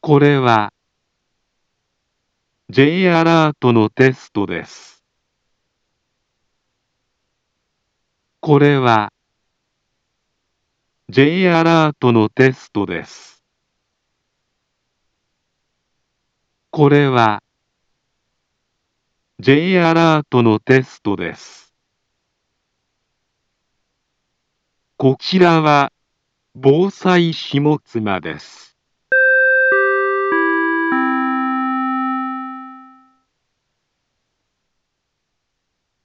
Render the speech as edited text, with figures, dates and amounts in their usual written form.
これは J アラートのテストです。これは J アラートのテストです。これは J アラートのテストです。こちらは防災下妻です。